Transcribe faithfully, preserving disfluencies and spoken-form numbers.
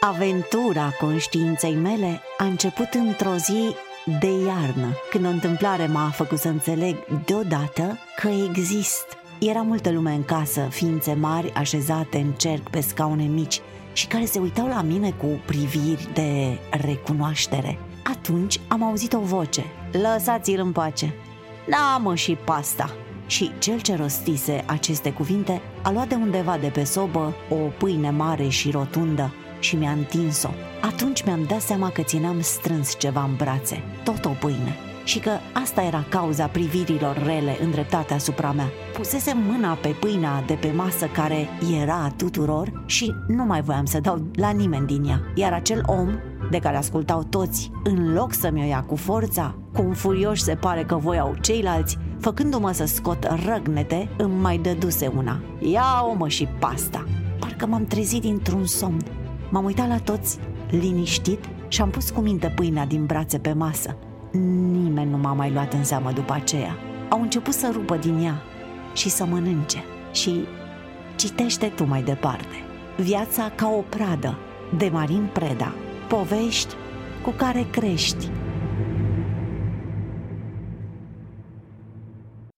Aventura conștiinței mele a început într-o zi de iarnă, când o întâmplare m-a făcut să înțeleg deodată că exist. Era multă lume în casă, ființe mari așezate în cerc pe scaune mici și care se uitau la mine cu priviri de recunoaștere. Atunci am auzit o voce: "Lăsați-l în pace!" "Da, mă, și pasta!" Și cel ce rostise aceste cuvinte a luat de undeva de pe sobă o pâine mare și rotundă și mi-a întins-o. Atunci mi-am dat seama că țineam strâns ceva în brațe, tot o pâine, și că asta era cauza privirilor rele îndreptate asupra mea. Pusesem mâna pe pâinea de pe masă care era a tuturor și nu mai voiam să dau la nimeni din ea. Iar acel om, de care ascultau toți, în loc să mi-o ia cu forța, cum furioși se pare că voiau ceilalți, făcându-mă să scot răgnete, îmi mai dăduse una. "Ia-o, mă, și pasta!" Parcă m-am trezit dintr-un somn. M-am uitat la toți liniștit și am pus cu minte pâinea din brațe pe masă. Nimeni nu m-a mai luat în seamă după aceea. Au început să rupă din ea și să mănânce. Și citește tu mai departe. Viața ca o pradă, de Marin Preda. Povești cu care crești.